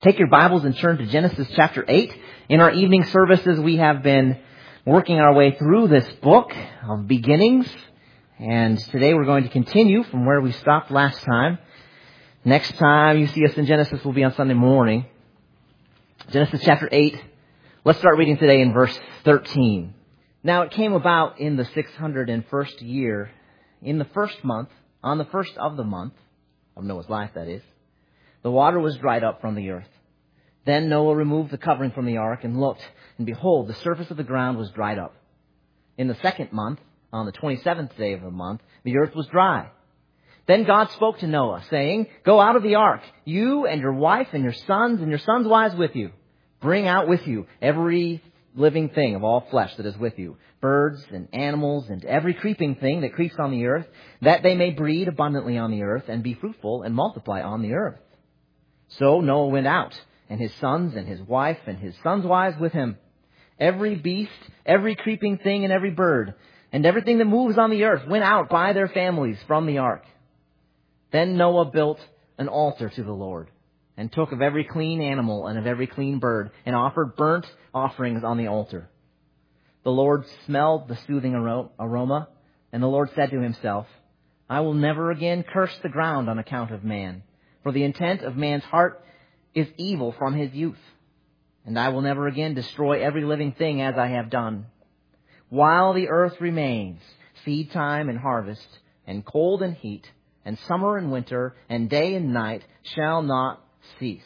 Take your Bibles and turn to Genesis chapter 8. In our evening services, we have been working our way through this book of beginnings. And today we're going to continue from where we stopped last time. Next time you see us in Genesis will be on Sunday morning. Genesis chapter 8. Let's start reading today in verse 13. Now it came about in the 601st year, in the first month, on the first of the month, of Noah's life that is, the water was dried up from the earth. Then Noah removed the covering from the ark and looked, and behold, the surface of the ground was dried up. In the second month, on the 27th day of the month, the earth was dry. Then God spoke to Noah, saying, Go out of the ark, you and your wife and your sons' wives with you. Bring out with you every living thing of all flesh that is with you, birds and animals and every creeping thing that creeps on the earth, that they may breed abundantly on the earth and be fruitful and multiply on the earth. So Noah went out, and his sons and his wife and his sons' wives with him. Every beast, every creeping thing, and every bird, and everything that moves on the earth went out by their families from the ark. Then Noah built an altar to the Lord, and took of every clean animal and of every clean bird, and offered burnt offerings on the altar. The Lord smelled the soothing aroma, and the Lord said to himself, I will never again curse the ground on account of man. For the intent of man's heart is evil from his youth. And I will never again destroy every living thing as I have done. While the earth remains, seed time and harvest, and cold and heat, and summer and winter, and day and night shall not cease.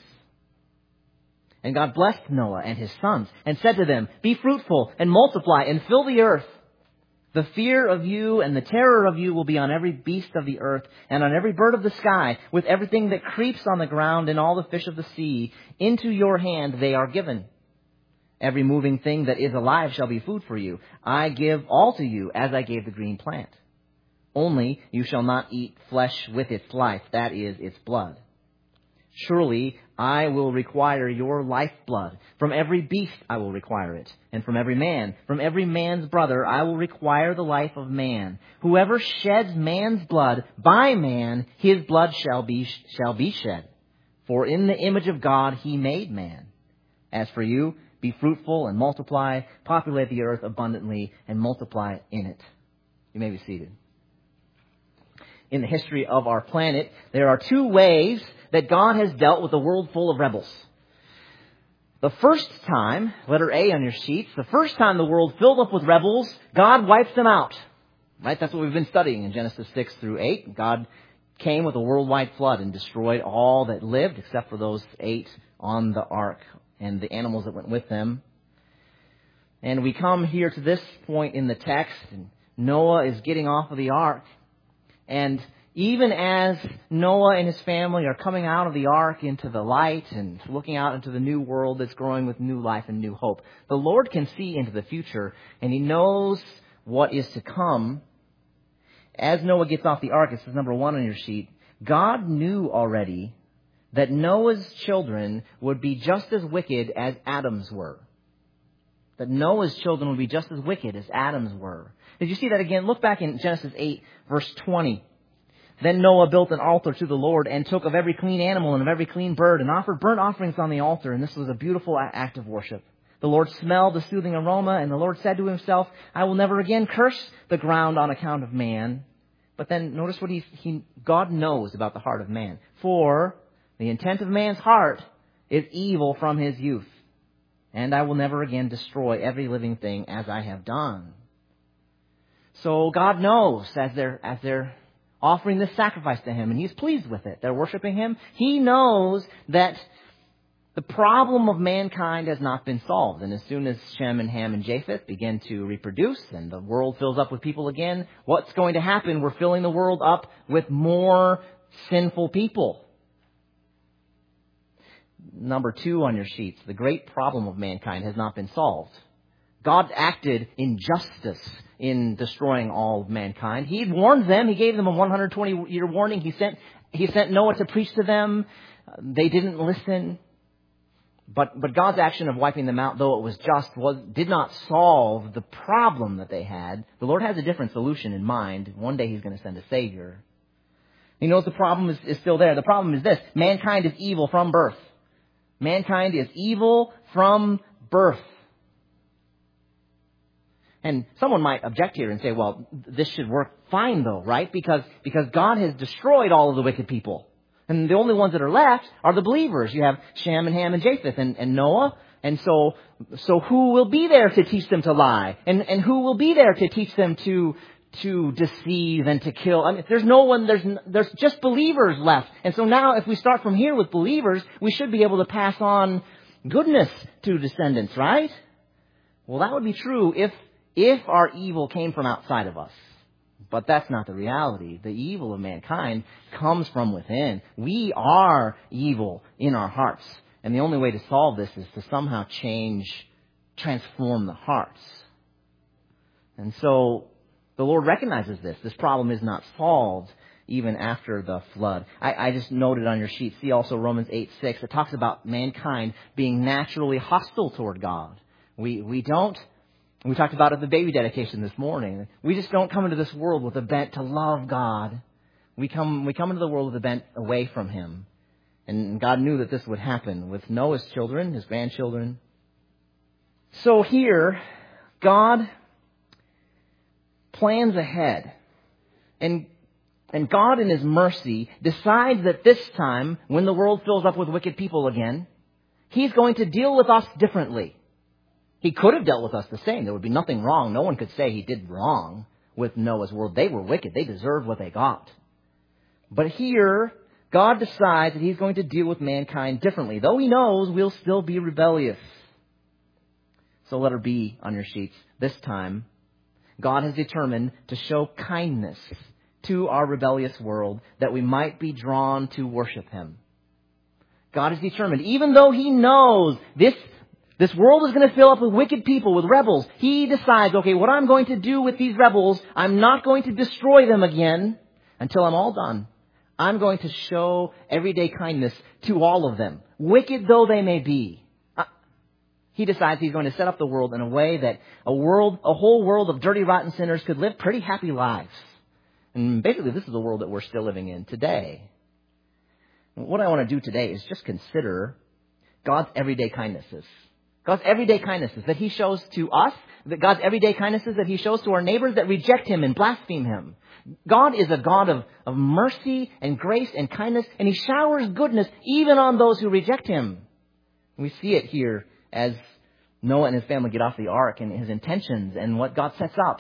And God blessed Noah and his sons, and said to them, Be fruitful, and multiply, and fill the earth. The fear of you and the terror of you will be on every beast of the earth and on every bird of the sky, with everything that creeps on the ground and all the fish of the sea. Into your hand they are given. Every moving thing that is alive shall be food for you. I give all to you as I gave the green plant. Only you shall not eat flesh with its life, that is, its blood. Surely I will require your lifeblood. From every beast I will require it. And from every man's brother, I will require the life of man. Whoever sheds man's blood, by man his blood shall be shed. For in the image of God he made man. As for you, be fruitful and multiply, populate the earth abundantly, and multiply in it. You may be seated. In the history of our planet, there are two ways that God has dealt with a world full of rebels. The first time, letter A on your sheets, the first time the world filled up with rebels, God wipes them out. Right? That's what we've been studying in Genesis 6 through 8. God came with a worldwide flood and destroyed all that lived except for those 8 on the ark and the animals that went with them. And we come here to this point in the text, and Noah is getting off of the ark. And even as Noah and his family are coming out of the ark into the light and looking out into the new world that's growing with new life and new hope, the Lord can see into the future, and He knows what is to come. As Noah gets off the ark, it says number 1 on your sheet, God knew already that Noah's children would be just as wicked as Adam's were. That Noah's children would be just as wicked as Adam's were. Did you see that again? Look back in Genesis 8, verse 20. Then Noah built an altar to the Lord and took of every clean animal and of every clean bird and offered burnt offerings on the altar. And this was a beautiful act of worship. The Lord smelled the soothing aroma, and the Lord said to himself, I will never again curse the ground on account of man. But then notice what God knows about the heart of man. For the intent of man's heart is evil from his youth. And I will never again destroy every living thing as I have done. So God knows as they're offering this sacrifice to Him, and He's pleased with it. They're worshiping Him. He knows that the problem of mankind has not been solved. And as soon as Shem and Ham and Japheth begin to reproduce and the world fills up with people again, what's going to happen? We're filling the world up with more sinful people. Number 2 on your sheets, the great problem of mankind has not been solved. God acted in justice in destroying all of mankind. He warned them. He gave them a 120-year warning. He sent Noah to preach to them. They didn't listen. But God's action of wiping them out, though it was just, did not solve the problem that they had. The Lord has a different solution in mind. One day He's going to send a Savior. He knows the problem is still there. The problem is this: mankind is evil from birth. Mankind is evil from birth. And someone might object here and say, well, this should work fine though, right? Because God has destroyed all of the wicked people. And the only ones that are left are the believers. You have Shem and Ham and Japheth and Noah. And so who will be there to teach them to lie? And who will be there to teach them to deceive and to kill? I mean, there's no one, there's just believers left. And so now if we start from here with believers, we should be able to pass on goodness to descendants, right? Well, that would be true if our evil came from outside of us. But that's not the reality. The evil of mankind comes from within. We are evil in our hearts. And the only way to solve this is to somehow transform the hearts. And so the Lord recognizes this. This problem is not solved even after the flood. I just noted on your sheet, see also Romans 8:6. It talks about mankind being naturally hostile toward God. We talked about it at the baby dedication this morning. We just don't come into this world with a bent to love God. We come into the world with a bent away from Him. And God knew that this would happen with Noah's children, his grandchildren. So here, God plans ahead. And God in His mercy decides that this time, when the world fills up with wicked people again, He's going to deal with us differently. He could have dealt with us the same. There would be nothing wrong. No one could say He did wrong with Noah's world. They were wicked. They deserved what they got. But here, God decides that He's going to deal with mankind differently, though He knows we'll still be rebellious. So letter B on your sheets. This time, God has determined to show kindness to our rebellious world that we might be drawn to worship Him. God has determined, even though He knows this world is going to fill up with wicked people, with rebels, He decides, okay, what I'm going to do with these rebels, I'm not going to destroy them again until I'm all done. I'm going to show everyday kindness to all of them, wicked though they may be. He decides He's going to set up the world in a way that a whole world of dirty, rotten sinners could live pretty happy lives. And basically, this is the world that we're still living in today. What I want to do today is just consider God's everyday kindnesses. God's everyday kindnesses that He shows to us, God's everyday kindnesses that He shows to our neighbors that reject Him and blaspheme Him. God is a God of mercy and grace and kindness, and He showers goodness even on those who reject Him. We see it here as Noah and his family get off the ark and his intentions and what God sets up.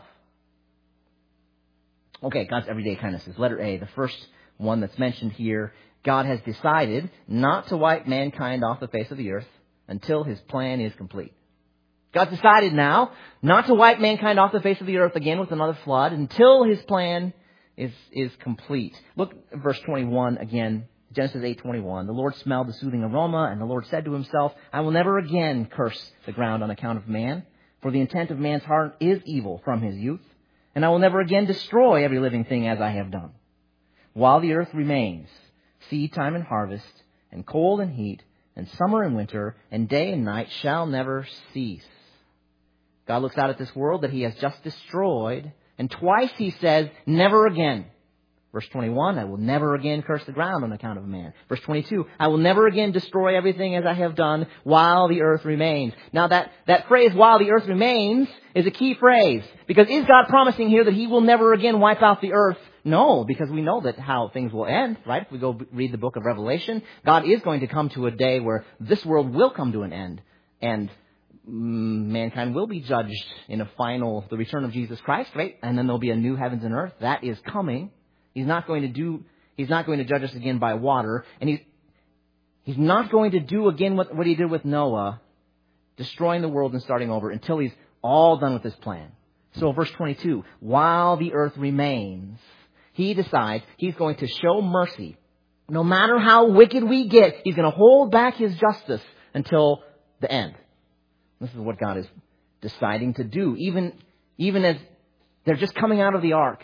Okay, God's everyday kindnesses. Letter A, the first one that's mentioned here. God has decided not to wipe mankind off the face of the earth until His plan is complete. God's decided now not to wipe mankind off the face of the earth again with another flood until His plan is complete. Look at verse 21 again. Genesis 8:21. The Lord smelled the soothing aroma, and the Lord said to Himself, I will never again curse the ground on account of man, for the intent of man's heart is evil from his youth, and I will never again destroy every living thing as I have done. While the earth remains, seed time and harvest, and cold and heat, and summer and winter, and day and night shall never cease. God looks out at this world that He has just destroyed, and twice He says, never again. Verse 21, I will never again curse the ground on account of man. Verse 22, I will never again destroy everything as I have done while the earth remains. Now that phrase, while the earth remains, is a key phrase. Because is God promising here that He will never again wipe out the earth? No, because we know that how things will end, right? If we go read the book of Revelation, God is going to come to a day where this world will come to an end. And mankind will be judged in the return of Jesus Christ, right? And then there'll be a new heavens and earth. That is coming. He's not going to judge us again by water. And he's not going to do again what He did with Noah, destroying the world and starting over until He's all done with His plan. So verse 22, while the earth remains, He decides He's going to show mercy. No matter how wicked we get, He's going to hold back His justice until the end. This is what God is deciding to do, even as they're just coming out of the ark.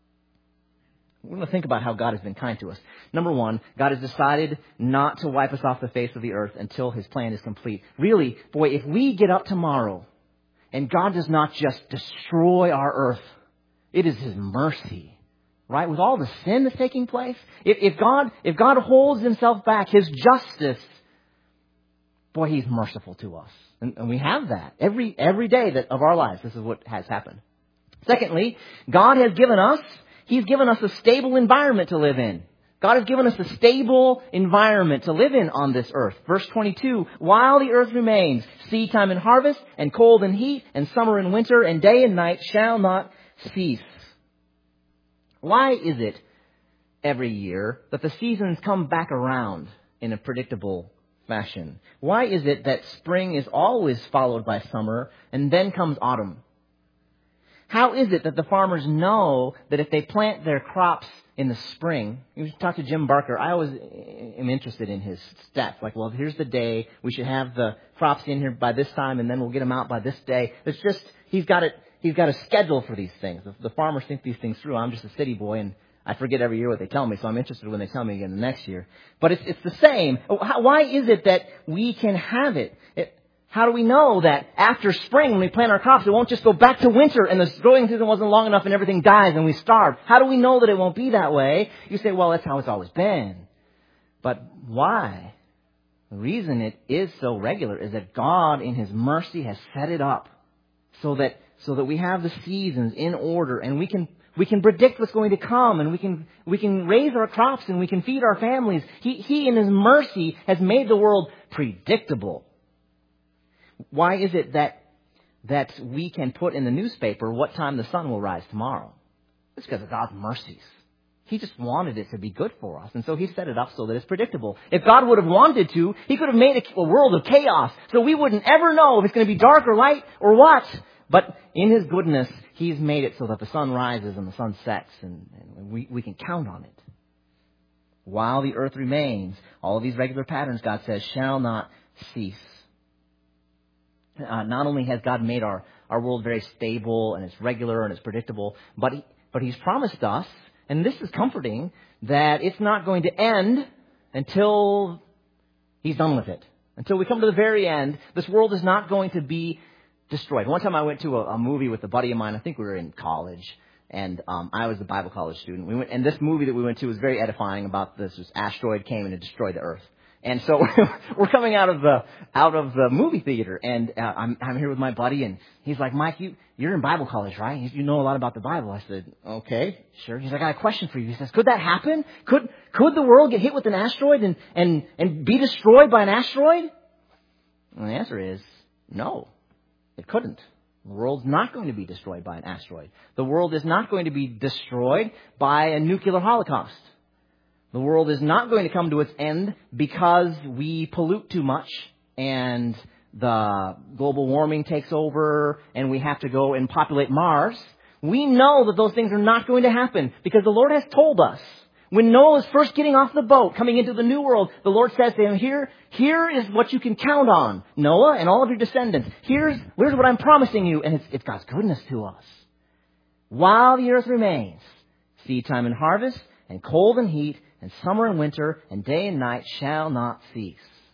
We're going to think about how God has been kind to us. Number one, God has decided not to wipe us off the face of the earth until His plan is complete. Really, boy, if we get up tomorrow and God does not just destroy our earth, it is His mercy, right? With all the sin that's taking place, if God holds Himself back, His justice boy, He's merciful to us. And we have that. Every day of our lives, this is what has happened. Secondly, God has given us, He's given us a stable environment to live in. God has given us a stable environment to live in on this earth. Verse 22, while the earth remains, seed time and harvest, and cold and heat, and summer and winter, and day and night shall not cease. Why is it every year that the seasons come back around in a predictable fashion? Why is it that spring is always followed by summer and then comes autumn? How is it that the farmers know that if they plant their crops in the spring, you talk to Jim Barker, I always am interested in his stats. Like, well, here's the day, we should have the crops in here by this time, and then we'll get them out by this day. It's just, he's got a schedule for these things. The farmers think these things through. I'm just a city boy, and I forget every year what they tell me, so I'm interested when they tell me again the next year. But it's the same. Why is it that we can have it? How do we know that after spring, when we plant our crops, it won't just go back to winter and the growing season wasn't long enough and everything dies and we starve? How do we know that it won't be that way? You say, well, that's how it's always been. But why? The reason it is so regular is that God, in His mercy, has set it up so that we have the seasons in order, and we can predict what's going to come, and we can raise our crops and we can feed our families. He in His mercy has made the world predictable. Why is it that we can put in the newspaper what time the sun will rise tomorrow? It's because of God's mercies. He just wanted it to be good for us, and so He set it up so that it's predictable. If God would have wanted to, He could have made a world of chaos, so we wouldn't ever know if it's going to be dark or light or what. But in His goodness, He's made it so that the sun rises and the sun sets, and we can count on it. While the earth remains, all of these regular patterns, God says, shall not cease. Not only has God made our world very stable and it's regular and it's predictable, but He's promised us, and this is comforting, that it's not going to end until He's done with it. Until we come to the very end, this world is not going to be destroyed. One time I went to a movie with a buddy of mine. I think we were in college, and I was a Bible college student. And this movie that we went to was very edifying about this asteroid came and it destroyed the earth. And so we're coming out of the movie theater, and I'm here with my buddy, and he's like, Mike, you're in Bible college, right? You know a lot about the Bible. I said, okay, sure. He's like, I got a question for you. He says, could that happen? Could the world get hit with an asteroid and be destroyed by an asteroid? And the answer is no, it couldn't. The world's not going to be destroyed by an asteroid. The world is not going to be destroyed by a nuclear holocaust. The world is not going to come to its end because we pollute too much and the global warming takes over and we have to go and populate Mars. We know that those things are not going to happen because the Lord has told us. When Noah was first getting off the boat, coming into the new world, the Lord says to him, here is what you can count on, Noah and all of your descendants. Here's what I'm promising you, and it's God's goodness to us. While the earth remains, seed time and harvest, and cold and heat, and summer and winter, and day and night shall not cease.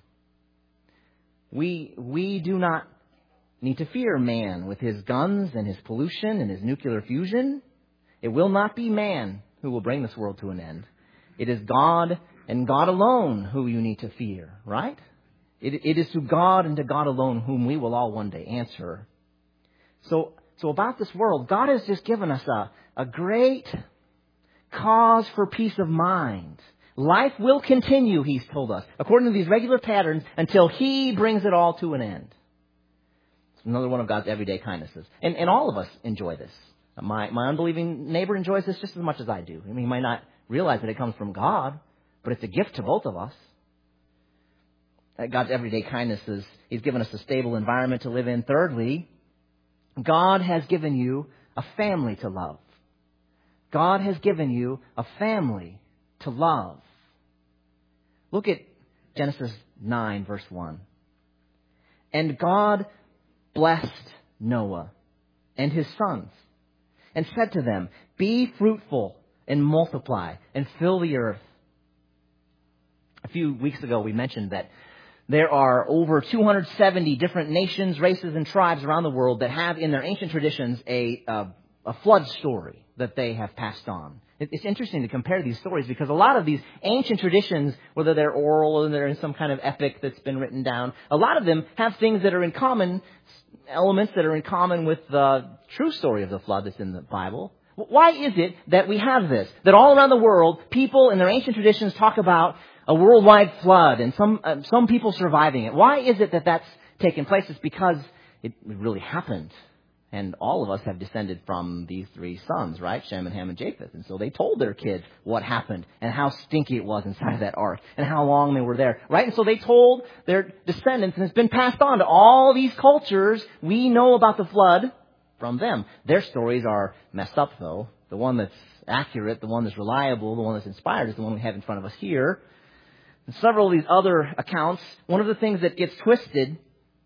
We do not need to fear man with his guns and his pollution and his nuclear fusion. It will not be man who will bring this world to an end. It is God and God alone who you need to fear, right? It is to God and to God alone whom we will all one day answer. So about this world, God has just given us a great cause for peace of mind. Life will continue, He's told us, according to these regular patterns until He brings it all to an end. It's another one of God's everyday kindnesses. And all of us enjoy this. My unbelieving neighbor enjoys this just as much as I do. I mean, he might not realize that it comes from God, but it's a gift to both of us. God's everyday kindnesses, He's given us a stable environment to live in. Thirdly, God has given you a family to love. God has given you a family to love. Look at Genesis 9, verse 1. And God blessed Noah and his sons and said to them, be fruitful and multiply and fill the earth. A few weeks ago, we mentioned that there are over 270 different nations, races, and tribes around the world that have in their ancient traditions a flood story that they have passed on. It's interesting to compare these stories because a lot of these ancient traditions, whether they're oral or they're in some kind of epic that's been written down, a lot of them have things that are in common, elements that are in common with the true story of the flood that's in the Bible. Why is it that we have this? That all around the world, people in their ancient traditions talk about a worldwide flood and some people surviving it. Why is it that that's taken place? It's because it really happened. And all of us have descended from these three sons, right? Shem and Ham and Japheth. And so they told their kids what happened and how stinky it was inside of that ark and how long they were there, right? And so they told their descendants, and it's been passed on to all these cultures. We know about the flood from them. Their stories are messed up, though. The one that's accurate, the one that's reliable, the one that's inspired is the one we have in front of us here. And several of these other accounts, one of the things that gets twisted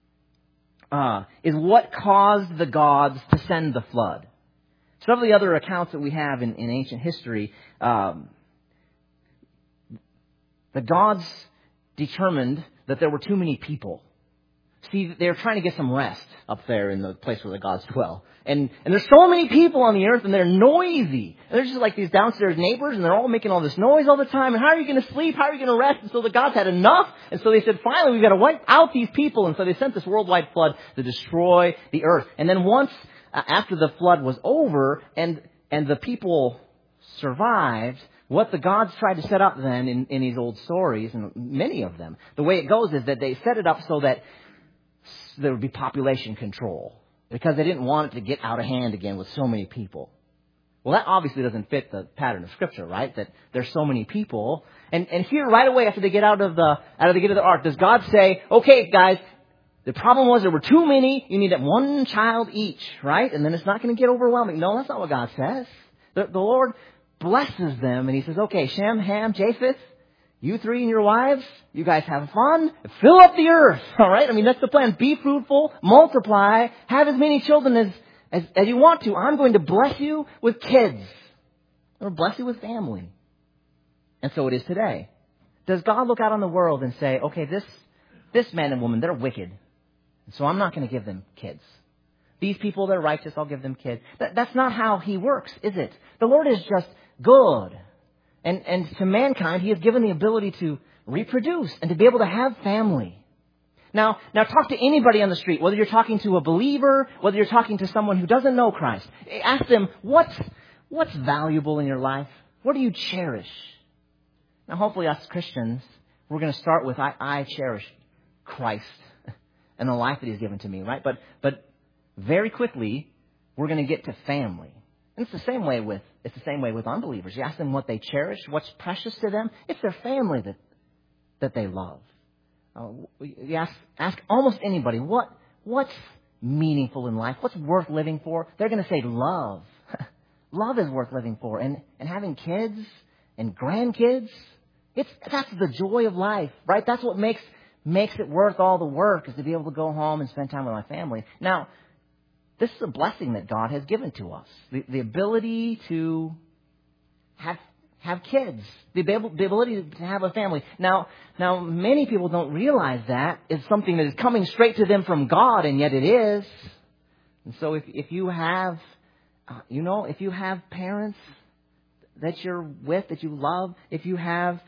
is what caused the gods to send the flood. Some of the other accounts that we have in ancient history, the gods determined that there were too many people. See, they were trying to get some rest up there in the place where the gods dwell. And there's so many people on the earth, and they're noisy. And they're just like these downstairs neighbors, and they're all making all this noise all the time. And how are you going to sleep? How are you going to rest? And so the gods had enough. And so they said, finally, we've got to wipe out these people. And so they sent this worldwide flood to destroy the earth. And then once, after the flood was over, and the people survived, what the gods tried to set up then in these old stories, and many of them, the way it goes is that they set it up so that there would be population control because they didn't want it to get out of hand again with so many people. Well, that obviously doesn't fit the pattern of Scripture, right? That there's so many people. And here, right away after they get out of the gate of the ark, does God say, okay, guys, the problem was there were too many. You need one child each, right? And then it's not going to get overwhelming. No, that's not what God says. The Lord blesses them, and He says, okay, Shem, Ham, Japheth, you three and your wives, you guys have fun, fill up the earth, all right? I mean, that's the plan. Be fruitful, multiply, have as many children as you want to. I'm going to bless you with kids. Or bless you with family. And so it is today. Does God look out on the world and say, okay, this man and woman, they're wicked, so I'm not going to give them kids. These people, they're righteous, I'll give them kids. That's not how He works, is it? The Lord is just good. And to mankind, He has given the ability to reproduce and to be able to have family. Now talk to anybody on the street, whether you're talking to a believer, whether you're talking to someone who doesn't know Christ. Ask them, what's valuable in your life? What do you cherish? Now, hopefully us Christians, we're going to start with, I cherish Christ and the life that He's given to me, right? But very quickly, we're going to get to family. And it's the same way with unbelievers. You ask them what they cherish, what's precious to them. It's their family that they love. You ask almost anybody, what's meaningful in life? What's worth living for? They're going to say love. Love is worth living for. And having kids and grandkids, that's the joy of life, right? That's what makes it worth all the work, is to be able to go home and spend time with my family. Now, this is a blessing that God has given to us. The ability to have kids. The ability to have a family. Now, many people don't realize that is something that is coming straight to them from God, and yet it is. And so if you have, if you have parents that you're with, that you love, if you have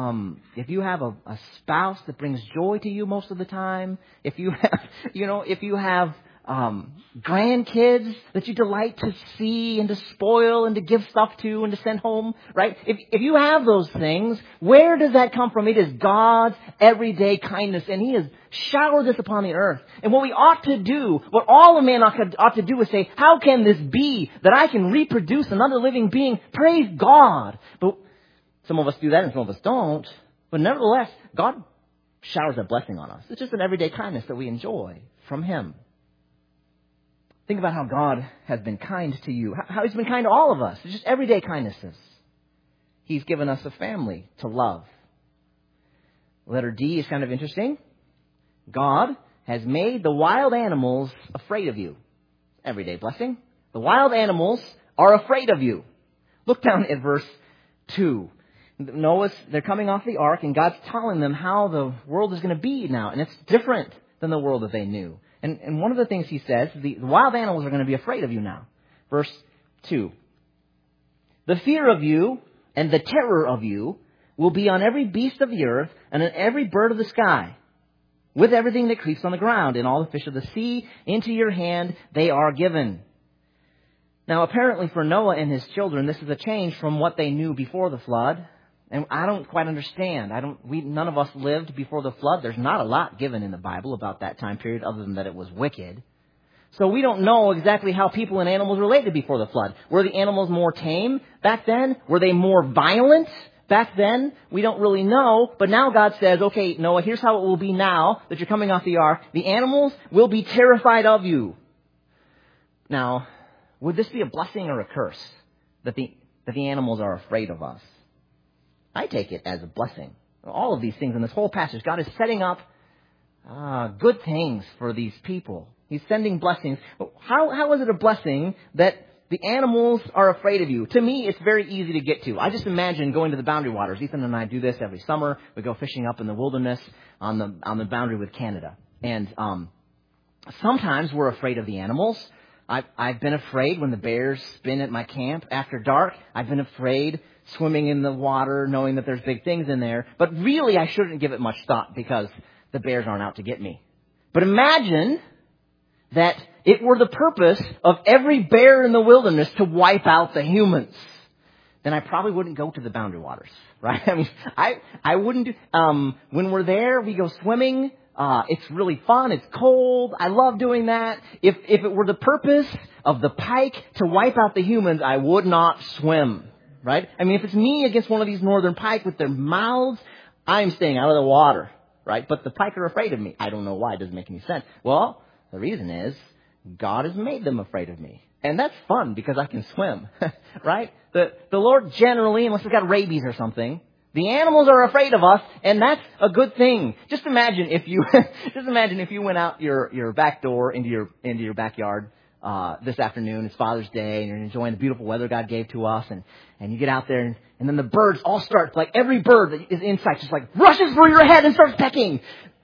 a spouse that brings joy to you most of the time, if you have grandkids that you delight to see and to spoil and to give stuff to and to send home, right? If you have those things, where does that come from? It is God's everyday kindness, and He has showered this upon the earth. And what we ought to do, what all a man ought to do is say, how can this be that I can reproduce another living being? Praise God. But some of us do that and some of us don't. But nevertheless, God showers a blessing on us. It's just an everyday kindness that we enjoy from Him. Think about how God has been kind to you, how He's been kind to all of us. It's just everyday kindnesses. He's given us a family to love. Letter D is kind of interesting. God has made the wild animals afraid of you. Everyday blessing. The wild animals are afraid of you. Look down at verse 2. They're coming off the ark, and God's telling them how the world is going to be now. And it's different than the world that they knew. And one of the things He says, the wild animals are going to be afraid of you now. Verse 2. The fear of you and the terror of you will be on every beast of the earth and on every bird of the sky, with everything that creeps on the ground, and all the fish of the sea. Into your hand they are given. Now, apparently for Noah and his children, this is a change from what they knew before the flood. And I don't quite understand. None of us lived before the flood. There's not a lot given in the Bible about that time period other than that it was wicked. So we don't know exactly how people and animals related before the flood. Were the animals more tame back then? Were they more violent back then? We don't really know. But now God says, okay, Noah, here's how it will be now that you're coming off the ark. The animals will be terrified of you. Now, would this be a blessing or a curse that the animals are afraid of us? I take it as a blessing. All of these things in this whole passage, God is setting up good things for these people. He's sending blessings. How is it a blessing that the animals are afraid of you? To me, it's very easy to get to. I just imagine going to the Boundary Waters. Ethan and I do this every summer. We go fishing up in the wilderness on the boundary with Canada. And sometimes we're afraid of the animals. I've been afraid when the bears spin at my camp after dark. I've been afraid swimming in the water, knowing that there's big things in there. But really, I shouldn't give it much thought because the bears aren't out to get me. But imagine that it were the purpose of every bear in the wilderness to wipe out the humans. Then I probably wouldn't go to the Boundary Waters, right? I mean, I wouldn't do, when we're there, we go swimming. It's really fun. It's cold. I love doing that. If it were the purpose of the pike to wipe out the humans, I would not swim, right? I mean, if it's me against one of these northern pike with their mouths, I'm staying out of the water, right? But the pike are afraid of me. I don't know why. It doesn't make any sense. Well, the reason is God has made them afraid of me. And that's fun because I can swim, right? The Lord generally, unless we've got rabies or something, the animals are afraid of us, and that's a good thing. Just imagine if you went out your back door into your backyard this afternoon. It's Father's Day, and you're enjoying the beautiful weather God gave to us, and you get out there, and then the birds all start, like every bird that is in sight just like rushes for your head and starts pecking.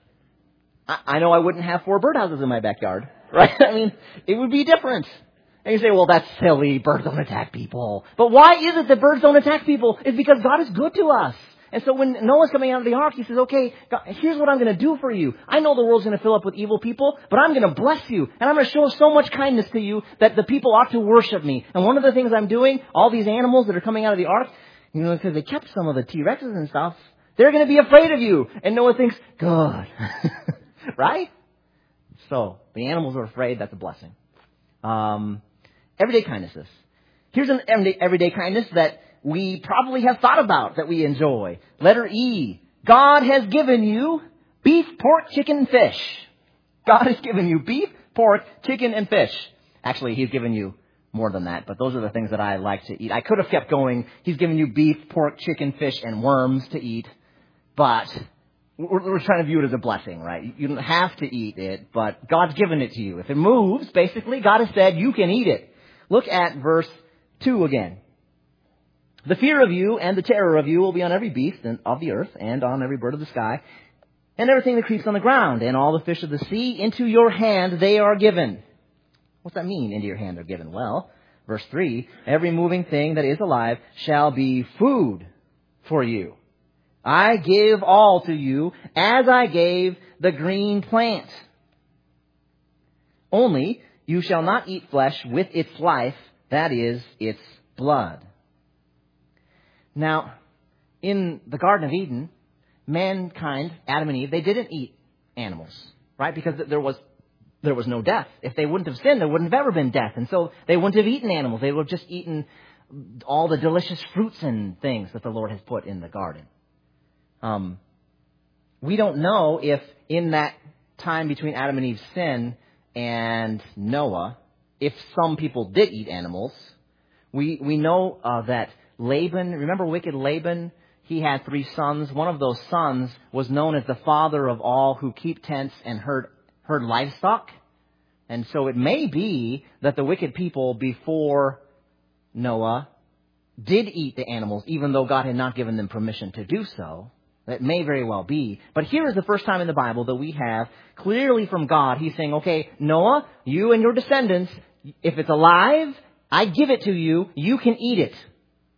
I know I wouldn't have 4 birdhouses in my backyard, right? I mean, it would be different. And you say, well, that's silly. Birds don't attack people. But why is it that birds don't attack people? It's because God is good to us. And so when Noah's coming out of the ark, he says, okay, God, here's what I'm going to do for you. I know the world's going to fill up with evil people, but I'm going to bless you. And I'm going to show so much kindness to you that the people ought to worship me. And one of the things I'm doing, all these animals that are coming out of the ark, because they kept some of the T-Rexes and stuff, they're going to be afraid of you. And Noah thinks, good. Right? So, the animals are afraid. That's a blessing. Everyday kindnesses. Here's an everyday kindness that we probably have thought about that we enjoy. Letter E. God has given you beef, pork, chicken, and fish. God has given you beef, pork, chicken, and fish. Actually, He's given you more than that, but those are the things that I like to eat. I could have kept going. He's given you beef, pork, chicken, fish, and worms to eat, but we're trying to view it as a blessing, right? You don't have to eat it, but God's given it to you. If it moves, basically, God has said you can eat it. Look at verse 2 again. The fear of you and the terror of you will be on every beast of the earth and on every bird of the sky and everything that creeps on the ground and all the fish of the sea. Into your hand they are given. What's that mean, into your hand they're given? Well, verse 3, every moving thing that is alive shall be food for you. I give all to you as I gave the green plant. Only you shall not eat flesh with its life, that is, its blood. Now, in the Garden of Eden, mankind, Adam and Eve, they didn't eat animals, right? Because there was no death. If they wouldn't have sinned, there wouldn't have ever been death. And so they wouldn't have eaten animals. They would have just eaten all the delicious fruits and things that the Lord has put in the garden. We don't know if in that time between Adam and Eve's sin and Noah, if some people did eat animals. We know that Laban, remember wicked Laban? He had 3 sons. One of those sons was known as the father of all who keep tents and herd livestock. And so it may be that the wicked people before Noah did eat the animals, even though God had not given them permission to do so. That may very well be. But here is the first time in the Bible that we have clearly from God. He's saying, okay, Noah, you and your descendants, if it's alive, I give it to you. You can eat it.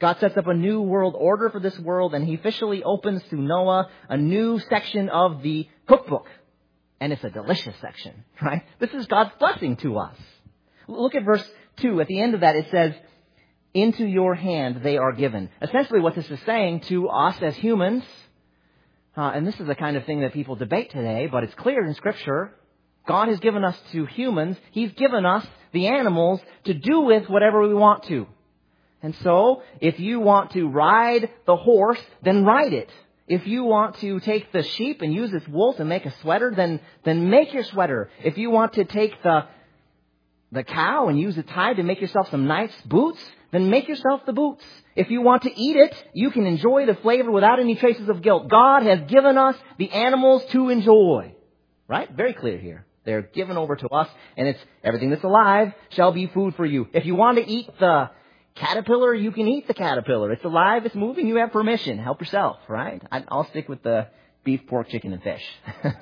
God sets up a new world order for this world, and he officially opens to Noah a new section of the cookbook. And it's a delicious section, right? This is God's blessing to us. Look at verse 2. At the end of that, it says, into your hand they are given. Essentially what this is saying to us as humans, and this is the kind of thing that people debate today, but it's clear in Scripture, God has given us to humans. He's given us the animals to do with whatever we want to. And so, if you want to ride the horse, then ride it. If you want to take the sheep and use its wool to make a sweater, then make your sweater. If you want to take the cow and use its hide to make yourself some nice boots, then make yourself the boots. If you want to eat it, you can enjoy the flavor without any traces of guilt. God has given us the animals to enjoy. Right? Very clear here. They're given over to us, and it's everything that's alive shall be food for you. If you want to eat the caterpillar, you can eat the caterpillar. It's alive, it's moving, you have permission. Help yourself, right? I'll stick with the beef, pork, chicken, and fish.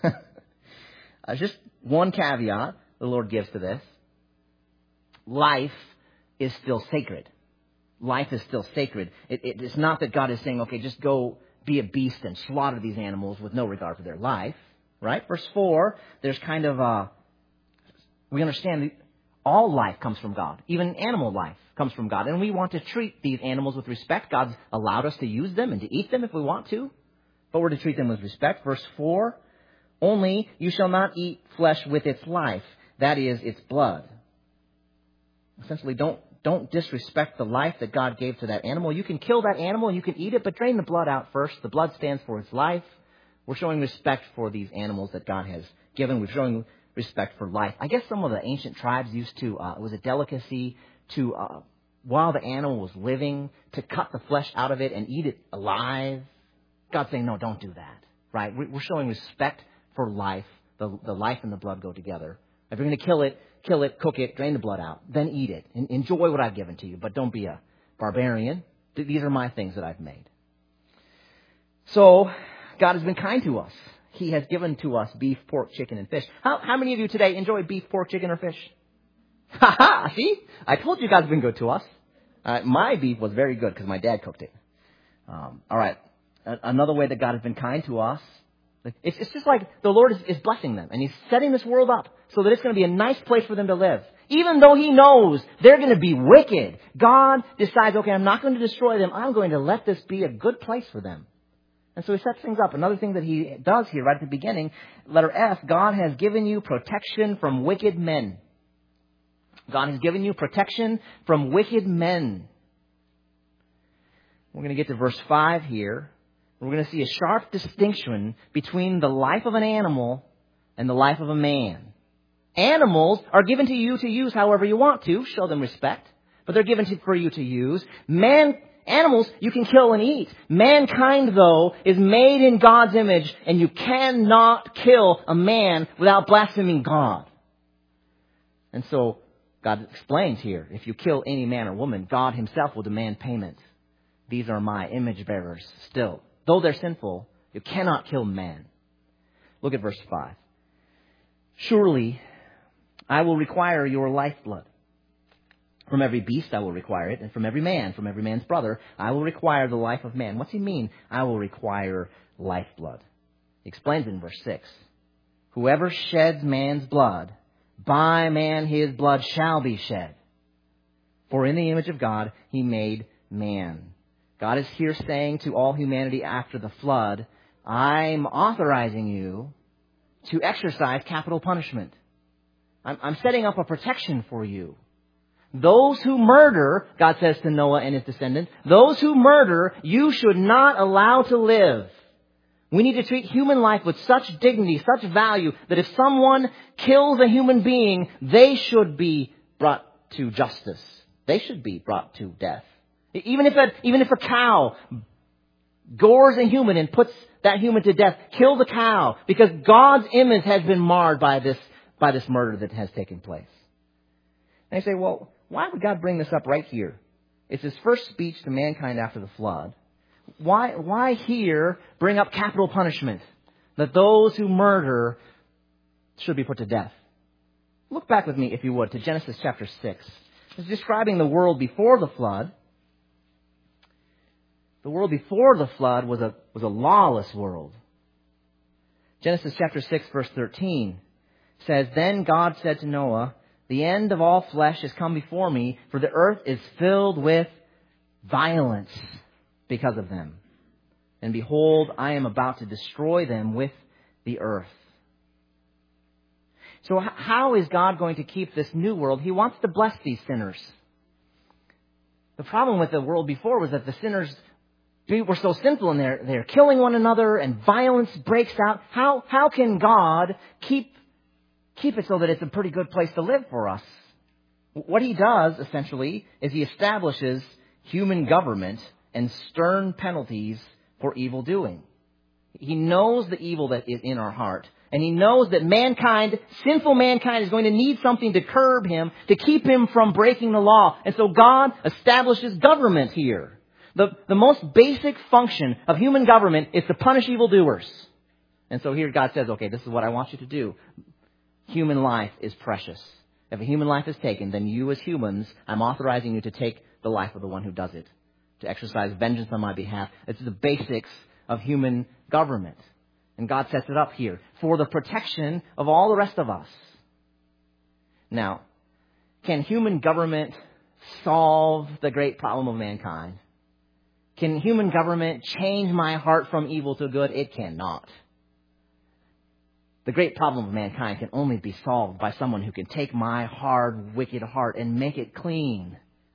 Just one caveat the Lord gives to this. Life is still sacred. Life is still sacred. It's not that God is saying, okay, just go be a beast and slaughter these animals with no regard for their life, right? Verse 4, there's kind of we understand all life comes from God. Even animal life comes from God. And we want to treat these animals with respect. God's allowed us to use them and to eat them if we want to. But we're to treat them with respect. Verse 4, only you shall not eat flesh with its life, that is, its blood. Essentially, don't disrespect the life that God gave to that animal. You can kill that animal and you can eat it, but drain the blood out first. The blood stands for its life. We're showing respect for these animals that God has given. We're showing respect for life. I guess some of the ancient tribes used to, it was a delicacy to, while the animal was living, to cut the flesh out of it and eat it alive. God's saying, no, don't do that, right? We're showing respect for life. The life and the blood go together. If you're going to kill it, cook it, drain the blood out, then eat it. And enjoy what I've given to you, but don't be a barbarian. These are my things that I've made. So, God has been kind to us. He has given to us beef, pork, chicken, and fish. How many of you today enjoy beef, pork, chicken, or fish? Ha ha! See? I told you God's been good to us. My beef was very good because my dad cooked it. All right. Another way that God has been kind to us, it's just like the Lord is blessing them. And He's setting this world up so that it's going to be a nice place for them to live. Even though He knows they're going to be wicked, God decides, okay, I'm not going to destroy them. I'm going to let this be a good place for them. And so He sets things up. Another thing that He does here right at the beginning, letter F, God has given you protection from wicked men. God has given you protection from wicked men. We're going to get to verse 5 here. We're going to see a sharp distinction between the life of an animal and the life of a man. Animals are given to you to use however you want to. Show them respect. But they're given for you to use. Animals you can kill and eat. Mankind, though, is made in God's image, and you cannot kill a man without blaspheming God. And so God explains here, if you kill any man or woman, God Himself will demand payment. These are my image bearers still. Though they're sinful, you cannot kill man. Look at verse 5. Surely I will require your lifeblood. From every beast I will require it, and from every man's brother, I will require the life of man. What's He mean? I will require lifeblood. He explains it in verse 6. Whoever sheds man's blood, by man his blood shall be shed. For in the image of God He made man. God is here saying to all humanity after the flood, I'm authorizing you to exercise capital punishment. I'm setting up a protection for you. Those who murder, God says to Noah and his descendants, those who murder, you should not allow to live. We need to treat human life with such dignity, such value, that if someone kills a human being, they should be brought to justice. They should be brought to death. Even if a cow gores a human and puts that human to death, kill the cow, because God's image has been marred by this murder that has taken place. And they say, well, why would God bring this up right here? It's His first speech to mankind after the flood. Why here bring up capital punishment? That those who murder should be put to death. Look back with me, if you would, to Genesis chapter 6. It's describing the world before the flood. The world before the flood was a lawless world. Genesis chapter 6, verse 13 says, "Then God said to Noah, 'The end of all flesh has come before me, for the earth is filled with violence because of them. And behold, I am about to destroy them with the earth.'" So how is God going to keep this new world? He wants to bless these sinners. The problem with the world before was that the sinners were so sinful and they're killing one another and violence breaks out. How can God keep it so that it's a pretty good place to live for us? What he does, essentially, is he establishes human government and stern penalties for evil doing. He knows the evil that is in our heart. And he knows that sinful mankind, is going to need something to curb him, to keep him from breaking the law. And so God establishes government here. The most basic function of human government is to punish evildoers. And so here God says, okay, this is what I want you to do. Human life is precious. If a human life is taken, then you as humans, I'm authorizing you to take the life of the one who does it, to exercise vengeance on my behalf. It's the basics of human government. And God sets it up here for the protection of all the rest of us. Now, can human government solve the great problem of mankind? Can human government change my heart from evil to good? It cannot. The great problem of mankind can only be solved by someone who can take my hard, wicked heart and make it clean.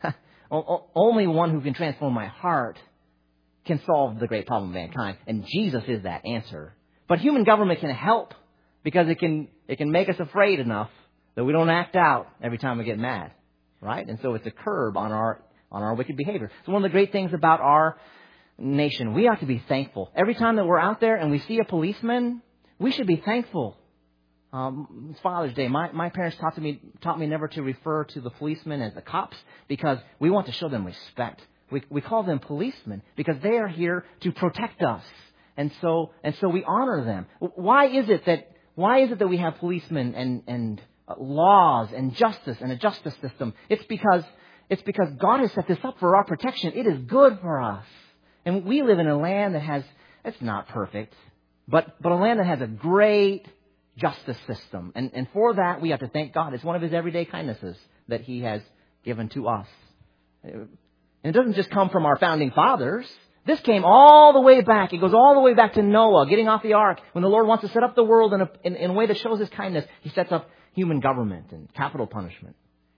Only one who can transform my heart can solve the great problem of mankind. And Jesus is that answer. But human government can help because it can make us afraid enough that we don't act out every time we get mad. Right? And so it's a curb on our wicked behavior. So one of the great things about our nation, we ought to be thankful. Every time that we're out there and we see a policeman, we should be thankful. It's Father's Day. My parents taught me never to refer to the policemen as the cops because we want to show them respect. We call them policemen because they are here to protect us. And so we honor them. Why is it that we have policemen and laws and justice and a justice system? It's because God has set this up for our protection. It is good for us. And we live in a land it's not perfect, but a land that has a great justice system. And for that, we have to thank God. It's one of his everyday kindnesses that he has given to us. And it doesn't just come from our founding fathers. This came all the way back. It goes all the way back to Noah getting off the ark. When the Lord wants to set up the world in a way that shows his kindness, he sets up human government and capital punishment.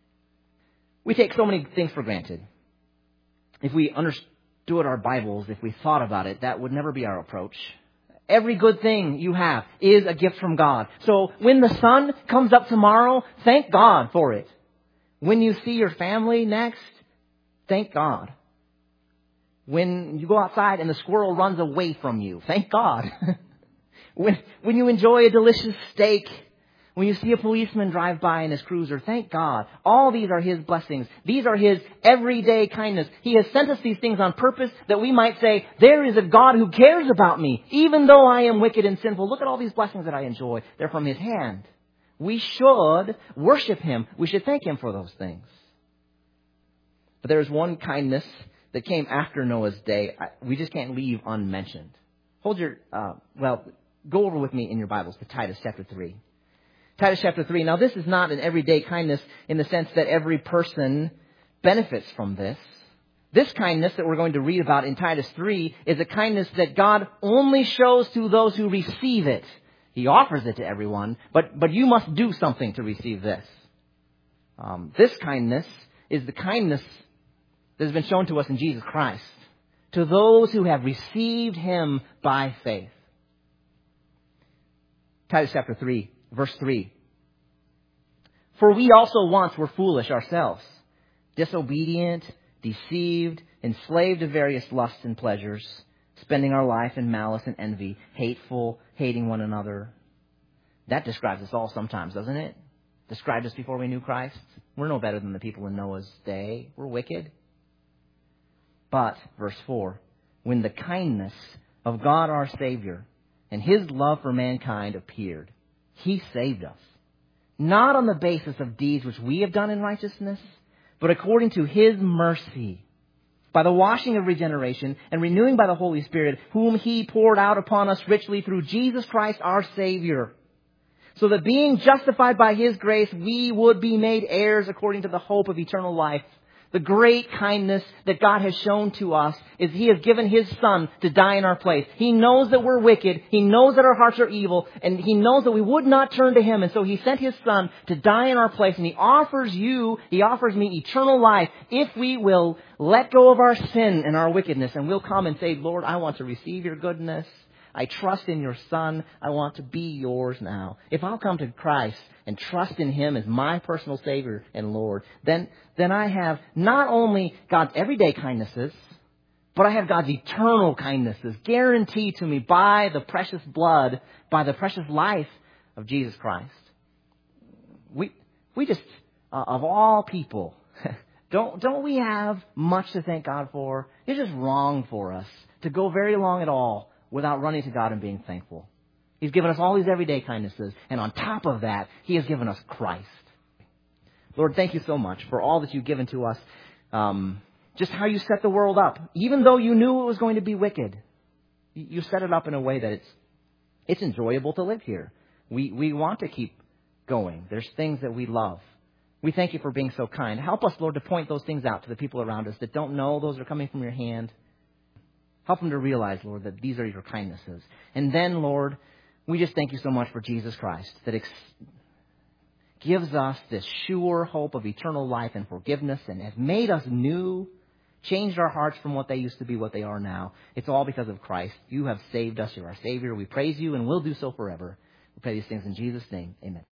We take so many things for granted. If we understood our Bibles, if we thought about it, that would never be our approach. Every good thing you have is a gift from God. So when the sun comes up tomorrow, thank God for it. When you see your family next, thank God. When you go outside and the squirrel runs away from you, thank God. When you enjoy a delicious steak, when you see a policeman drive by in his cruiser, thank God. All these are his blessings. These are his everyday kindness. He has sent us these things on purpose that we might say, there is a God who cares about me, even though I am wicked and sinful. Look at all these blessings that I enjoy. They're from his hand. We should worship him. We should thank him for those things. But there is one kindness that came after Noah's day. We just can't leave unmentioned. Go over with me in your Bibles to Titus chapter 3. Titus chapter 3. Now, this is not an everyday kindness in the sense that every person benefits from this. This kindness that we're going to read about in Titus 3 is a kindness that God only shows to those who receive it. He offers it to everyone, but you must do something to receive this. This kindness is the kindness that has been shown to us in Jesus Christ, to those who have received him by faith. Titus chapter 3, verse 3. For we also once were foolish ourselves, disobedient, deceived, enslaved to various lusts and pleasures, spending our life in malice and envy, hateful, hating one another. That describes us all sometimes, doesn't it? Described us before we knew Christ. We're no better than the people in Noah's day. We're wicked. But, verse 4, when the kindness of God our Savior and his love for mankind appeared, he saved us, not on the basis of deeds which we have done in righteousness, but according to his mercy, by the washing of regeneration and renewing by the Holy Spirit, whom He poured out upon us richly through Jesus Christ our Savior, so that being justified by His grace, we would be made heirs according to the hope of eternal life. The great kindness that God has shown to us is He has given His Son to die in our place. He knows that we're wicked. He knows that our hearts are evil. And He knows that we would not turn to Him. And so He sent His Son to die in our place. And He offers me eternal life if we will let go of our sin and our wickedness. And we'll come and say, Lord, I want to receive your goodness. I trust in your Son. I want to be yours now. If I'll come to Christ and trust in Him as my personal Savior and Lord, then I have not only God's everyday kindnesses, but I have God's eternal kindnesses guaranteed to me by the precious blood, by the precious life of Jesus Christ. We just, of all people, don't we have much to thank God for? It's just wrong for us to go very long at all without running to God and being thankful. He's given us all these everyday kindnesses. And on top of that, He has given us Christ. Lord, thank you so much for all that you've given to us. Just how you set the world up. Even though you knew it was going to be wicked, you set it up in a way that it's enjoyable to live here. We want to keep going. There's things that we love. We thank you for being so kind. Help us, Lord, to point those things out to the people around us that don't know those are coming from your hand. Help them to realize, Lord, that these are your kindnesses. And then, Lord, we just thank you so much for Jesus Christ that gives us this sure hope of eternal life and forgiveness and has made us new, changed our hearts from what they used to be, what they are now. It's all because of Christ. You have saved us. You're our Savior. We praise you and will do so forever. We pray these things in Jesus' name. Amen.